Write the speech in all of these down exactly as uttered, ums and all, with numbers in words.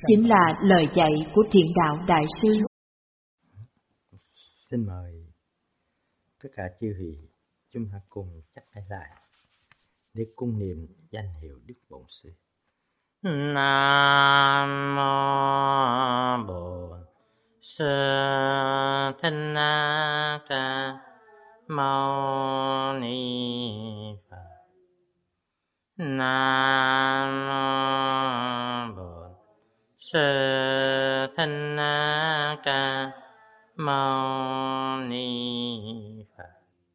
chính là lời dạy của Thiện Đạo Đại Sư. Xin mời tất cả chư vị chúng ta cùng chắp tay lại để cung niệm danh hiệu Đức Bổn Sư. Nam mô Bổn Sư Thích Ca Mâu Ni Phật. Nam mô Bổn Sư Thích Ca Mâu Ni Phật.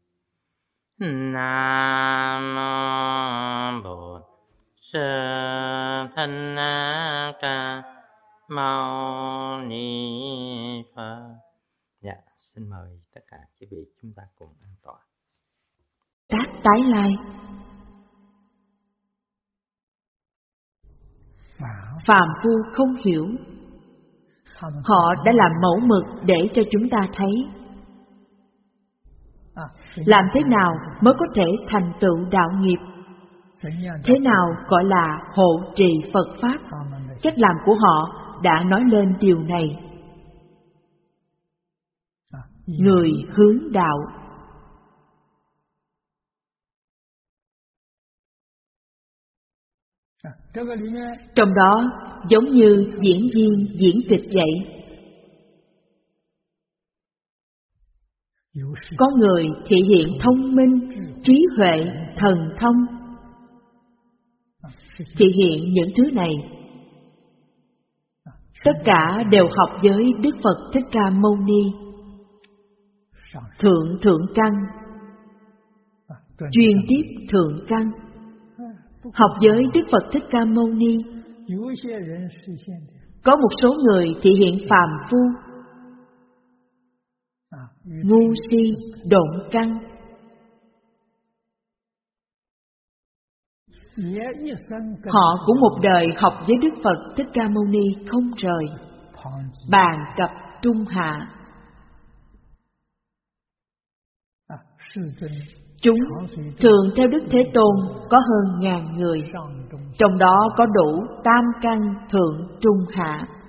Nam mô Bổn Sư Thích Ca Mâu Ni Phật. Dạ, xin mời tất cả quý vị chúng ta cùng an tọa. Các tái lai. Phàm phu không hiểu, họ đã làm mẫu mực để cho chúng ta thấy làm thế nào mới có thể thành tựu đạo nghiệp, thế nào gọi là hộ trì Phật Pháp. Cách làm của họ đã nói lên điều này. Người hướng đạo. Trong đó giống như diễn viên diễn kịch vậy. Có người thể hiện thông minh, trí huệ, thần thông. Thể hiện những thứ này tất cả đều học với Đức Phật Thích Ca Mâu Ni. Thượng thượng căn, truyền tiếp thượng căn. Học với Đức Phật Thích Ca Mâu Ni. Có một số người thể hiện phàm phu, ngu si, độn căn. Họ cũng một đời học với Đức Phật Thích Ca Mâu Ni không rời, bàn cập trung hạ. Chúng thường theo Đức Thế Tôn có hơn ngàn người, trong đó có đủ tam căn thượng trung hạ.